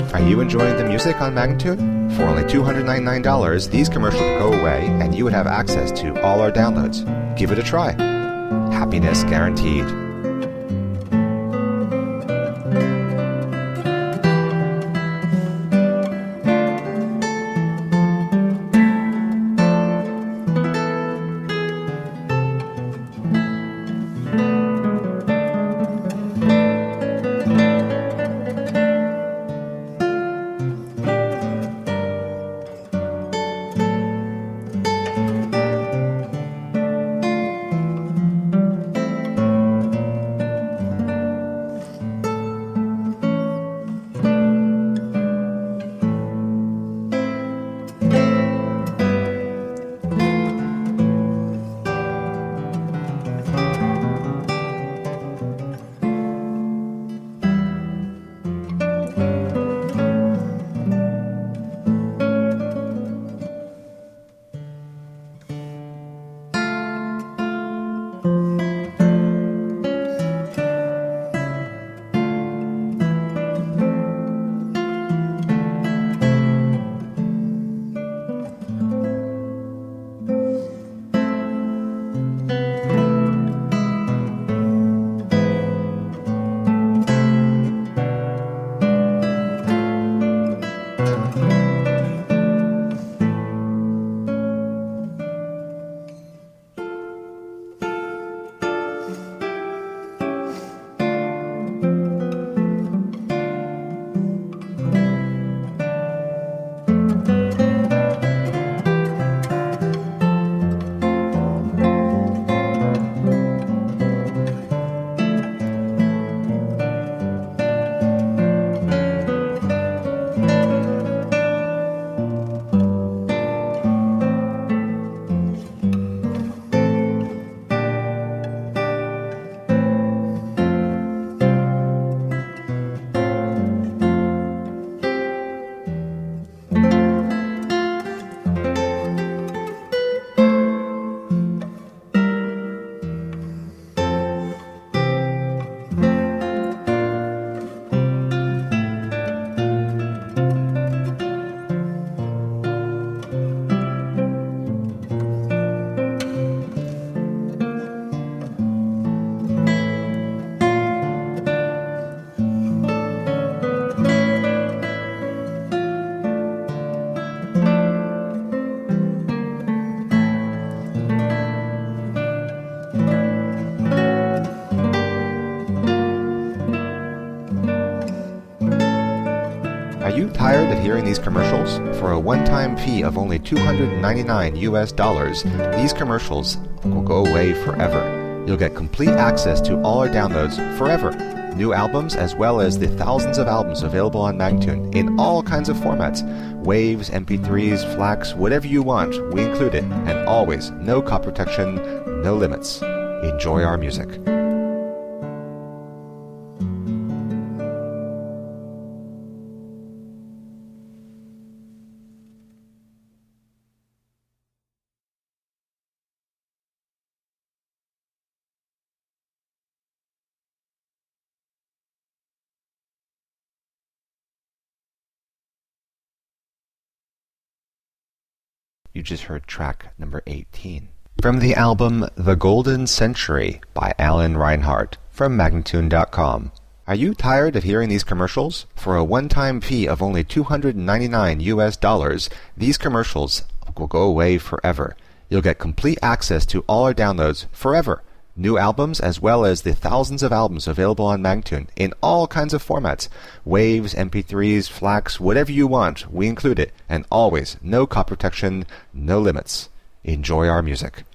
Are you enjoying the music on Magnitude? For only $299, these commercials would go away and you would have access to all our downloads. Give it a try. Happiness guaranteed. Are you tired of hearing these commercials? For a one-time fee of only $299 these commercials will go away forever. You'll get complete access to all our downloads forever. New albums as well as the thousands of albums available on Magnitude in all kinds of formats. Waves, MP3s, FLACs, whatever you want, we include it. And always, no copy protection, no limits. Enjoy our music. You just heard track number 18. From the album The Golden Century by Alan Reinhardt from Magnatune.com. Are you tired of hearing these commercials? For a one-time fee of only $299 these commercials will go away forever. You'll get complete access to all our downloads forever. New albums as well as the thousands of albums available on Magnitude in all kinds of formats. Waves, MP3s, FLACs, whatever you want, we include it. And always, no copy protection, no limits. Enjoy our music.